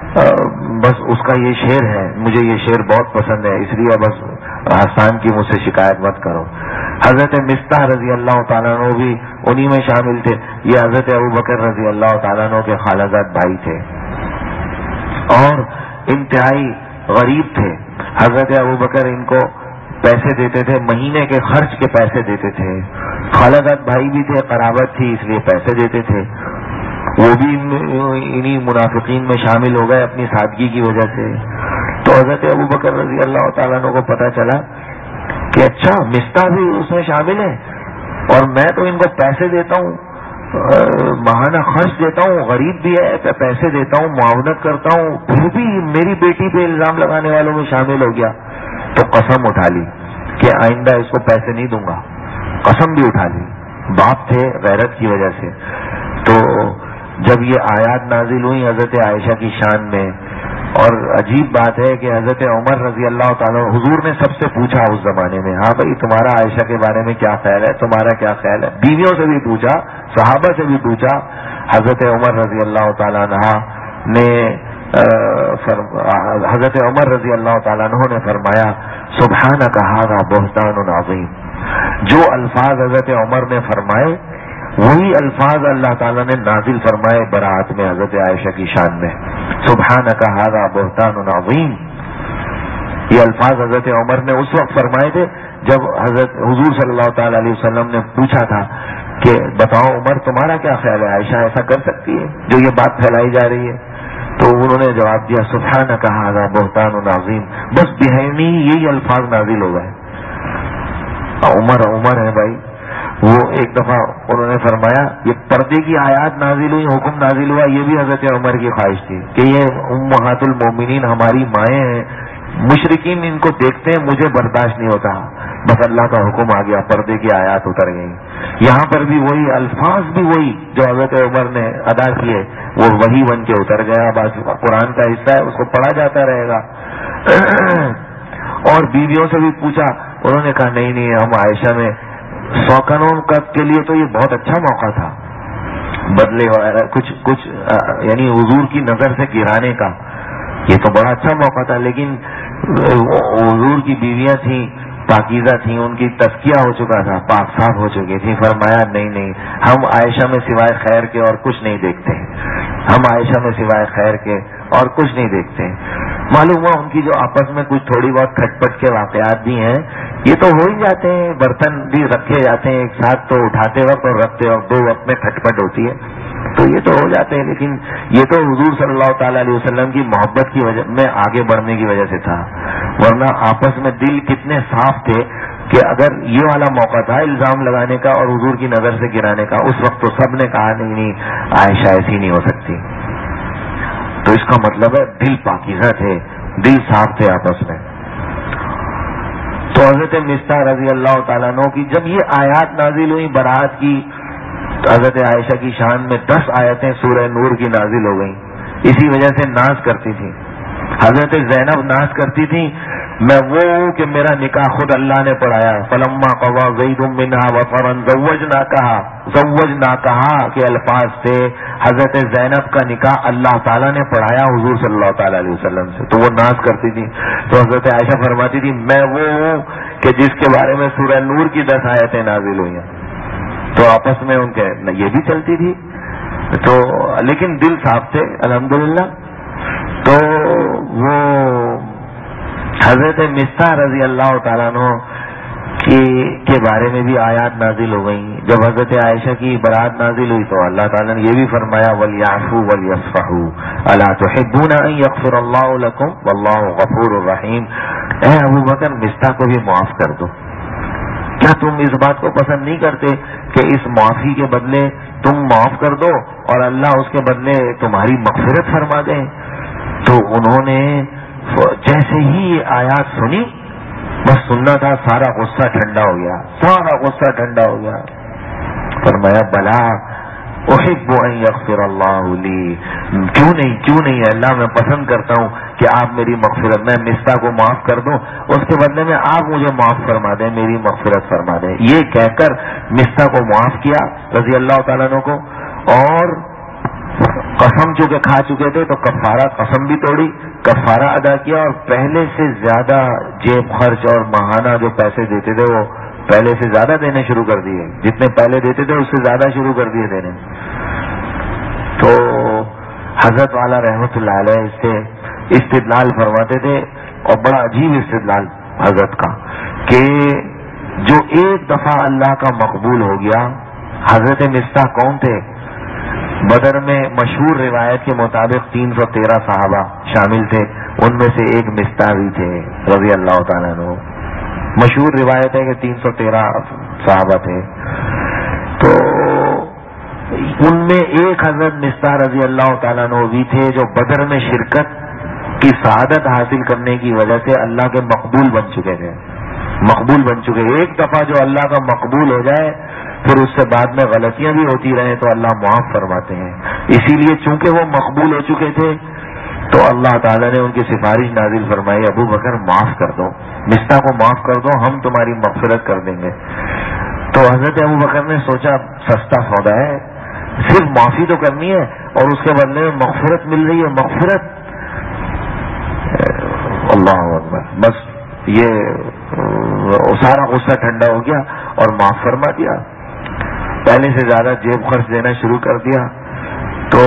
بس اس کا یہ شعر ہے, مجھے یہ شعر بہت پسند ہے, اس لیے بس حسان کی مجھ سے شکایت مت کرو. حضرت مصطح رضی اللہ تعالیٰ عنہ بھی انہی میں شامل تھے. یہ حضرت ابوبکر رضی اللہ تعالیٰ عنہ کے خالزاد بھائی تھے اور انتہائی غریب تھے. حضرت ابوبکر ان کو پیسے دیتے تھے, مہینے کے خرچ کے پیسے دیتے تھے. خالدات بھائی بھی تھے, قرابت تھی, اس لیے پیسے دیتے تھے. وہ بھی انہی منافقین میں شامل ہو گئے اپنی سادگی کی وجہ سے. تو حضرت ابوبکر رضی اللہ تعالیٰ عنہ کو پتا چلا کہ اچھا مصطح بھی اس میں شامل ہے اور میں تو ان کو پیسے دیتا ہوں, ماہانہ خرچ دیتا ہوں, غریب بھی ہے پیسے دیتا ہوں, معاونت کرتا ہوں, پھر بھی میری بیٹی پہ الزام لگانے والوں میں شامل ہو گیا. تو قسم اٹھا لی کہ آئندہ اس کو پیسے نہیں دوں گا. قسم بھی اٹھا لی, باپ تھے غیرت کی وجہ سے. تو جب یہ آیات نازل ہوئی حضرت عائشہ کی شان میں, اور عجیب بات ہے کہ حضرت عمر رضی اللہ تعالیٰ حضور نے سب سے پوچھا اس زمانے میں, ہاں بھائی تمہارا عائشہ کے بارے میں کیا خیال ہے, تمہارا کیا خیال ہے. بیویوں سے بھی پوچھا, صحابہ سے بھی پوچھا. حضرت عمر رضی اللہ تعالیٰ عنہ نے حضرت عمر رضی اللہ تعالیٰ عنہ نے فرمایا سبحانک ھذا بہتان عظیم. جو الفاظ حضرت عمر نے فرمائے وہی الفاظ اللہ تعالیٰ نے نازل فرمائے برات میں حضرت عائشہ کی شان میں. سبحانک ھذا بہتان عظیم. یہ الفاظ حضرت عمر نے اس وقت فرمائے تھے جب حضرت حضور صلی اللہ تعالی علیہ وسلم نے پوچھا تھا کہ بتاؤ عمر تمہارا کیا خیال ہے, عائشہ ایسا کر سکتی ہے جو یہ بات پھیلائی جا رہی ہے. تو انہوں نے جواب دیا سبحانک ھذا بہتان عظیم. بس بہرنی یہی الفاظ نازل ہو گئے. عمر عمر ہے بھائی. وہ ایک دفعہ انہوں نے فرمایا یہ پردے کی آیات نازل ہوئی, حکم نازل ہوا, یہ بھی حضرت عمر کی خواہش تھی کہ یہ امہات المومنین ہماری مائیں ہیں, مشرکین ان کو دیکھتے ہیں, مجھے برداشت نہیں ہوتا. بس اللہ کا حکم آ گیا, پردے کی آیات اتر گئی. یہاں پر بھی وہی الفاظ بھی وہی جو حضرت عمر نے ادا کیے وہ وہی بن کے اتر گیا. بس قرآن کا حصہ ہے, اس کو پڑھا جاتا رہے گا. اور بیویوں سے بھی پوچھا, انہوں نے کہا نہیں نہیں ہم عائشہ میں سوکنوں کے لیے تو یہ بہت اچھا موقع تھا, بدلے وغیرہ کچھ کچھ یعنی حضور کی نظر سے گرانے کا, یہ تو بڑا اچھا موقع تھا. لیکن حضور کی بیویاں تھیں, پاکیزہ تھیں, ان کی تزکیہ ہو چکا تھا, پاک صاف ہو چکی تھی. فرمایا نہیں نہیں ہم عائشہ میں سوائے خیر کے اور کچھ نہیں دیکھتے, ہم عائشہ میں سوائے خیر کے اور کچھ نہیں دیکھتے. معلوم ہوا ان کی جو آپس میں کچھ تھوڑی بہت کھٹ پٹ کے واقعات بھی ہیں, یہ تو ہو ہی جاتے ہیں. برتن بھی رکھے جاتے ہیں ایک ساتھ, تو اٹھاتے وقت اور رکھتے وقت دو وقت میں کھٹ پٹ ہوتی ہے, تو یہ تو ہو جاتے ہیں. لیکن یہ تو حضور صلی اللہ تعالی علیہ وسلم کی محبت کی وجہ میں آگے بڑھنے کی وجہ سے تھا, ورنہ آپس میں دل کتنے صاف تھے. کہ اگر یہ والا موقع تھا الزام لگانے کا اور حضور کی نظر سے گرانے کا، اس وقت تو سب نے کہا نہیں نہیں عائشہ ایسی نہیں ہو سکتی. تو اس کا مطلب ہے دل پاکیزہ تھے، دل صاف تھے آپس میں. تو حضرت مصطح رضی اللہ تعالیٰ عنہ کی جب یہ آیات نازل ہوئی برات کی، تو حضرت عائشہ کی شان میں دس آیتیں سورہ نور کی نازل ہو گئیں. اسی وجہ سے ناز کرتی تھی حضرت زینب، ناز کرتی تھی میں وہ ہوں کہ میرا نکاح خود اللہ نے پڑھایا. فلما قضى زید منها وطرا زوجناکها زوجناکها کے الفاظ سے حضرت زینب کا نکاح اللہ تعالیٰ نے پڑھایا حضور صلی اللہ تعالی علیہ وسلم سے. تو وہ ناز کرتی تھی. تو حضرت عائشہ فرماتی تھی میں وہ ہوں کہ جس کے بارے میں سورہ نور کی دس آیتیں نازل ہوئی ہیں. تو آپس میں ان کے یہ بھی چلتی تھی. تو لیکن دل صاف تھے الحمدللہ. تو وہ حضرت مصطح رضی اللہ تعالیٰ عنہ کے بارے میں بھی آیات نازل ہو گئیں. جب حضرت عائشہ کی برات نازل ہوئی تو اللہ تعالیٰ نے یہ بھی فرمایا وَلْيَعْفُوا وَلْيَصْفَحُوا أَلَا تُحِبُّونَ أَن يَغْفِرَ اللَّهُ لَكُمْ وَاللَّهُ غَفُورٌ رَحِيمٌ. اے ابو بکر مصطح کو بھی معاف کر دو. کیا تم اس بات کو پسند نہیں کرتے کہ اس معافی کے بدلے تم معاف کر دو اور اللہ اس کے بدلے تمہاری مغفرت فرما دیں؟ تو انہوں نے جیسے ہی یہ آیات سنی، بس سننا تھا، سارا غصہ ٹھنڈا ہو گیا، سارا غصہ ٹھنڈا ہو گیا. فرمایا بلا احب ان یغفر اللہ لی، کیوں نہیں کیوں نہیں اللہ میں پسند کرتا ہوں کہ آپ میری مغفرت، میں مصطح کو معاف کر دوں، اس کے بدلے میں آپ مجھے معاف فرما دیں، میری مغفرت فرما دیں. یہ کہہ کر مصطح کو معاف کیا رضی اللہ تعالیٰ عنہ کو. اور قسم چونکہ کھا چکے تھے تو کفارہ، قسم بھی توڑی، کفارہ ادا کیا اور پہلے سے زیادہ جیب خرچ اور ماہانہ جو پیسے دیتے تھے وہ پہلے سے زیادہ دینے شروع کر دیے. جتنے پہلے دیتے تھے اس سے زیادہ شروع کر دیے دینے. تو حضرت والا رحمت اللہ علیہ اس سے استدلال فرماتے تھے اور بڑا عجیب استدلال حضرت کا کہ جو ایک دفعہ اللہ کا مقبول ہو گیا. حضرت مصطح کون تھے؟ بدر میں مشہور روایت کے مطابق تین سو تیرہ صحابہ شامل تھے، ان میں سے ایک مصطح بھی تھے رضی اللہ تعالیٰ عنہ. مشہور روایت ہے کہ تین سو تیرہ صحابہ تھے. تو ان میں ایک حضرت مصطح رضی اللہ تعالیٰ عنہ بھی تھے جو بدر میں شرکت کی سعادت حاصل کرنے کی وجہ سے اللہ کے مقبول بن چکے تھے. مقبول بن چکے ایک دفعہ جو اللہ کا مقبول ہو جائے پھر اس سے بعد میں غلطیاں بھی ہوتی رہیں تو اللہ معاف فرماتے ہیں. اسی لیے چونکہ وہ مقبول ہو چکے تھے تو اللہ تعالیٰ نے ان کی سفارش نازل فرمائی ابو بکر معاف کر دو، مصطح کو معاف کر دو، ہم تمہاری مغفرت کر دیں گے. تو حضرت ابو بکر نے سوچا سستا سودا ہے، صرف معافی تو کرنی ہے اور اس کے بدلے میں مغفرت مل رہی ہے. مغفرت، اللہ اکبر. بس یہ سارا غصہ ٹھنڈا ہو گیا اور معاف فرما دیا. پہلے سے زیادہ جیب خرچ دینا شروع کر دیا. تو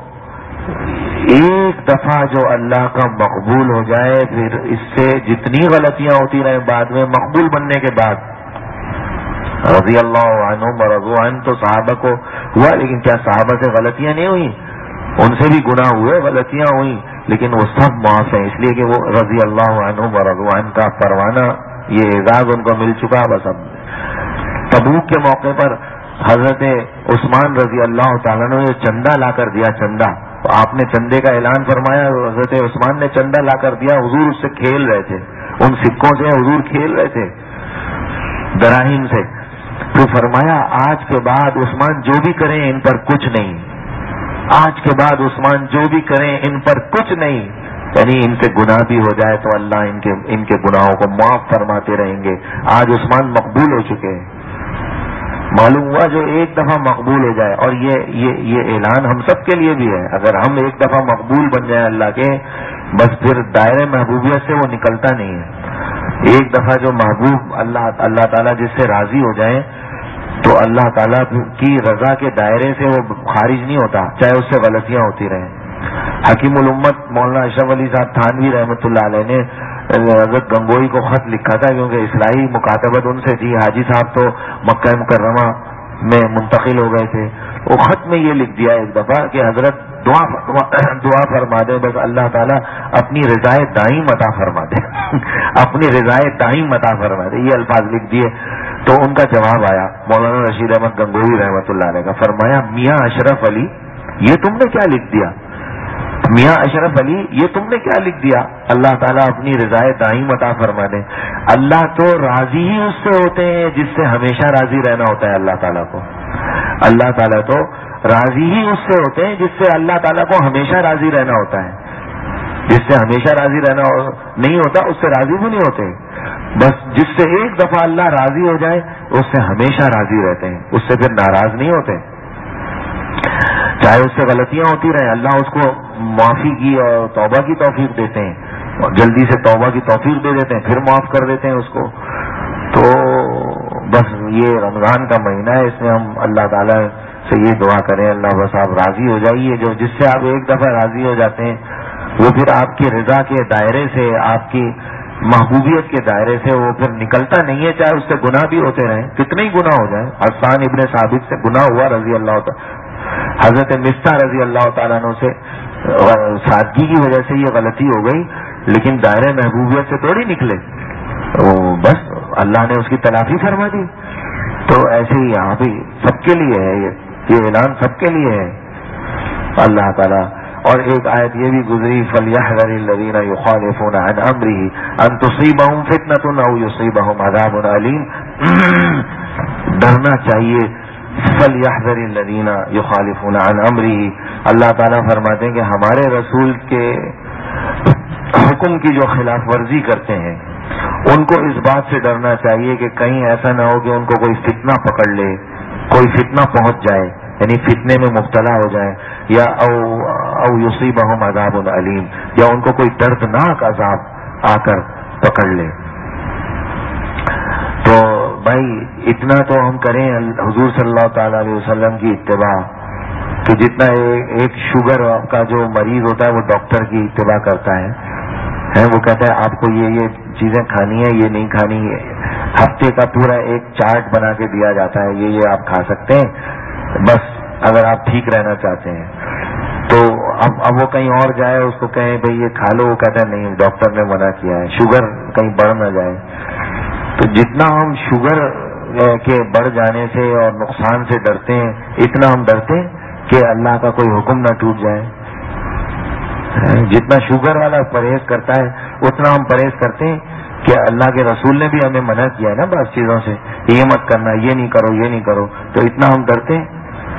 ایک دفعہ جو اللہ کا مقبول ہو جائے پھر اس سے جتنی غلطیاں ہوتی رہیں بعد میں مقبول بننے کے بعد، رضی اللہ عنہم ورضوا عنہ تو صحابہ کو ہوا، لیکن کیا صحابہ سے غلطیاں نہیں ہوئی؟ ان سے بھی گناہ ہوئے، غلطیاں ہوئی، لیکن وہ سب معاف ہیں اس لیے کہ وہ رضی اللہ عنہم ورضوا عنہ کا پروانہ، یہ اعزاز ان کو مل چکا. بس اب تبوک کے موقع پر حضرت عثمان رضی اللہ تعالیٰ نے چندہ لا کر دیا. چندہ، تو آپ نے چندے کا اعلان فرمایا، حضرت عثمان نے چندہ لا کر دیا. حضور اس سے کھیل رہے تھے، ان سکوں سے حضور کھیل رہے تھے دراہیم سے. تو فرمایا آج کے بعد عثمان جو بھی کریں ان پر کچھ نہیں، آج کے بعد عثمان جو بھی کریں ان پر کچھ نہیں. یعنی ان سے گناہ بھی ہو جائے تو اللہ ان کے ان کے گناہوں کو معاف فرماتے رہیں گے. آج عثمان مقبول ہو چکے ہیں. معلوم ہوا جو ایک دفعہ مقبول ہو جائے، اور یہ یہ یہ اعلان ہم سب کے لیے بھی ہے، اگر ہم ایک دفعہ مقبول بن جائیں اللہ کے، بس پھر دائرے محبوبیت سے وہ نکلتا نہیں ہے. ایک دفعہ جو محبوب اللہ اللہ تعالیٰ جس سے راضی ہو جائیں تو اللہ تعالیٰ کی رضا کے دائرے سے وہ خارج نہیں ہوتا، چاہے اس سے غلطیاں ہوتی رہیں. حکیم الامت مولانا اشرف علی صاحب تھانوی رحمۃ اللہ علیہ نے حضرت گنگوئی کو خط لکھا تھا، کیونکہ اصلاحی مکاتبت ان سے تھی. حاجی صاحب تو مکہ مکرمہ میں منتقل ہو گئے تھے. وہ خط میں یہ لکھ دیا ایک دفعہ کہ حضرت دعا دعا فرما دے، بس اللہ تعالیٰ اپنی رضائے دائم عطا فرما دے. اپنی رضائے دائم عطا فرما دے، یہ الفاظ لکھ دیے. تو ان کا جواب آیا مولانا رشید احمد گنگوہی رحمۃ اللہ علیہ کا. فرمایا میاں اشرف علی یہ تم نے کیا لکھ دیا؟ میاں اشرف علی یہ تم نے کیا لکھ دیا؟ اللہ تعالیٰ اپنی رضائے دائم عطا فرما دے. اللہ تو راضی ہی اس سے ہوتے ہیں جس سے ہمیشہ راضی رہنا ہوتا ہے. اللہ تعالیٰ کو اللہ تعالیٰ تو راضی ہی اس سے ہوتے ہیں جس سے اللہ تعالیٰ کو ہمیشہ راضی رہنا ہوتا ہے. جس سے ہمیشہ راضی رہنا نہیں ہوتا اس سے راضی بھی نہیں ہوتے. بس جس سے ایک دفعہ اللہ راضی ہو جائے اس سے ہمیشہ راضی رہتے ہیں، اس سے پھر ناراض نہیں ہوتے. چاہے اس سے غلطیاں ہوتی رہیں، اللہ اس کو معافی کی اور توبہ کی توفیق دیتے ہیں، اور جلدی سے توبہ کی توفیق دے دیتے ہیں، پھر معاف کر دیتے ہیں اس کو. تو بس یہ رمضان کا مہینہ ہے، اس میں ہم اللہ تعالیٰ سے یہ دعا کریں اللہ بس آپ راضی ہو جائیے. جو جس سے آپ ایک دفعہ راضی ہو جاتے ہیں وہ پھر آپ کی رضا کے دائرے سے، آپ کی محبوبیت کے دائرے سے وہ پھر نکلتا نہیں ہے، چاہے اس سے گناہ بھی ہوتے رہیں، کتنے ہی گناہ ہو جائیں. حسان ابن ثابت سے گناہ ہوا رضی اللہ تعالیٰ، حضرت مستہ رضی اللہ تعالیٰ عنہ سے سادگی کی وجہ سے یہ غلطی ہو گئی، لیکن دائرے محبوبیت سے تھوڑی نکلے، بس اللہ نے اس کی تلافی فرما دی. تو ایسے ہی یہاں بھی سب کے لیے ہے، یہ اعلان سب کے لیے ہے اللہ تعالیٰ. اور ایک آیت یہ بھی گزری فَلْيَحْذَرِ الَّذِينَ يُخَالِفُونَ عَنْ أَمْرِهِ أَن تُصِيبَهُمْ فِتْنَةٌ أَوْ يُصِيبَهُمْ عَذَابٌ أَلِيمٌ. ڈرنا چاہیے. فَلْيَحْذَرِ الَّذِينَ يُخَالِفُونَ عَنْ أَمْرِهِ اللہ تعالیٰ فرماتے ہیں کہ ہمارے رسول کے حکم کی جو خلاف ورزی کرتے ہیں ان کو اس بات سے ڈرنا چاہیے کہ کہیں ایسا نہ ہو کہ ان کو کوئی فتنہ پکڑ لے، کوئی فتنہ پہنچ جائے، یعنی فتنے میں مبتلا ہو جائے، یا او او یصیبہم عذاب علیم، یا ان کو کوئی دردناک عذاب آ کر پکڑ لے. تو بھائی اتنا تو ہم کریں حضور صلی اللہ تعالی علیہ وسلم کی اتباع، کہ جتنا ایک شوگر کا جو مریض ہوتا ہے وہ ڈاکٹر کی اتباع کرتا ہے، ہے وہ کہتا ہے آپ کو یہ یہ چیزیں کھانی ہے، یہ نہیں کھانی ہے. ہفتے کا پورا ایک چارٹ بنا کے دیا جاتا ہے، یہ یہ آپ کھا سکتے ہیں بس اگر آپ ٹھیک رہنا چاہتے ہیں. تو اب اب وہ کہیں اور جائے اس کو کہیں بھئی یہ کھا لو، وہ کہتا ہے نہیں ڈاکٹر نے منع کیا ہے، شوگر کہیں بڑھ نہ جائے. تو جتنا ہم شوگر کے بڑھ جانے سے اور نقصان سے ڈرتے ہیں اتنا ہم ڈرتے ہیں کہ اللہ کا کوئی حکم نہ ٹوٹ جائے. جتنا شوگر والا پرہیز کرتا ہے اتنا ہم پرہیز کرتے ہیں کہ اللہ کے رسول نے بھی ہمیں منع کیا ہے نا بعض چیزوں سے، یہ مت کرنا، یہ نہیں کرو، یہ نہیں کرو، تو اتنا ہم ڈرتے ہیں.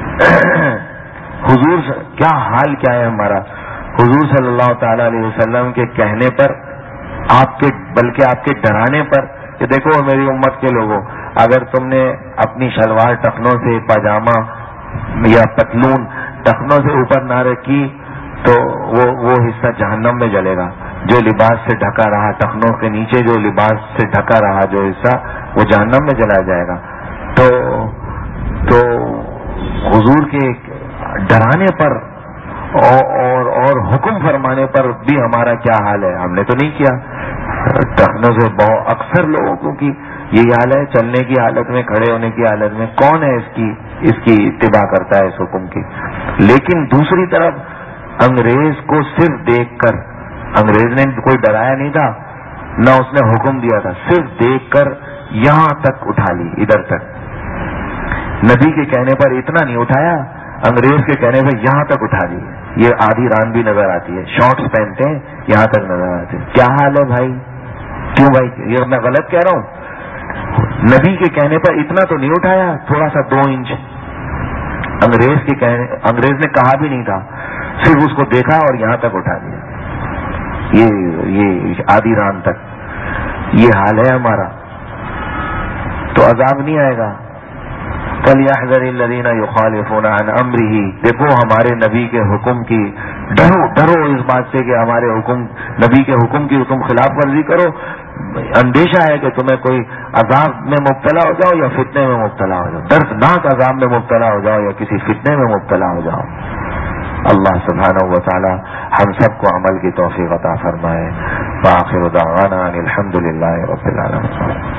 حضور کیا حال کیا ہے ہمارا، حضور صلی اللہ تعالی علیہ وسلم کے کہنے پر، آپ کے بلکہ آپ کے ڈرانے پر کہ دیکھو میری امت کے لوگوں، اگر تم نے اپنی شلوار ٹخنوں سے، پاجامہ یا پتلون ٹخنوں سے اوپر نہ رکھی تو وہ وہ حصہ جہنم میں جلے گا. جو لباس سے ڈھکا رہا، ٹخنوں کے نیچے جو لباس سے ڈھکا رہا جو حصہ وہ جہنم میں جلایا جائے گا. تو تو حضور کے ڈرانے پر اور اور حکم فرمانے پر بھی ہمارا کیا حال ہے، ہم نے تو نہیں کیا. ٹخنوں سے بہت اکثر لوگوں کی یہی حال ہے، چلنے کی حالت میں، کھڑے ہونے کی حالت میں کون ہے اس کی اس کی اتباع کرتا ہے اس حکم کی. لیکن دوسری طرف انگریز کو صرف دیکھ کر، انگریز نے کوئی ڈرایا نہیں تھا نہ اس نے حکم دیا تھا، صرف دیکھ کر یہاں تک اٹھا لی، ادھر تک. نبی کے کہنے پر اتنا نہیں اٹھایا، انگریز کے کہنے پر یہاں تک اٹھا دی. یہ آدھی ران بھی نظر آتی ہے، شارٹس پہنتے ہیں یہاں تک نظر آتے ہیں. کیا حال ہے بھائی؟ کیوں بھائی یہ میں غلط کہہ رہا ہوں؟ نبی کے کہنے پر اتنا تو نہیں اٹھایا، تھوڑا سا دو انچ. انگریز کے کہنے انگریز نے کہا بھی نہیں تھا، صرف اس کو دیکھا اور یہاں تک اٹھا دیا، یہ یہ آدھی ران تک. یہ حال ہے ہمارا، تو عذاب نہیں آئے گا. فَلْيَحْذَرِ الَّذِينَ يُخَالِفُونَ عَنْ أَمْرِهِ دیکھو ہمارے نبی کے حکم کی، ڈرو ڈرو اس بات سے کہ ہمارے حکم، نبی کے حکم کی تم خلاف ورزی کرو. اندیشہ ہے کہ تمہیں کوئی عذاب میں مبتلا ہو جاؤ یا فتنے میں مبتلا ہو جاؤ، دردناک عذاب میں مبتلا ہو جاؤ یا کسی فتنے میں مبتلا ہو جاؤ. اللہ سبحانہ و تعالی ہم سب کو عمل کی توفیق عطا فرمائے. وآخر دعوانا ان الحمد للہ رب العالمین.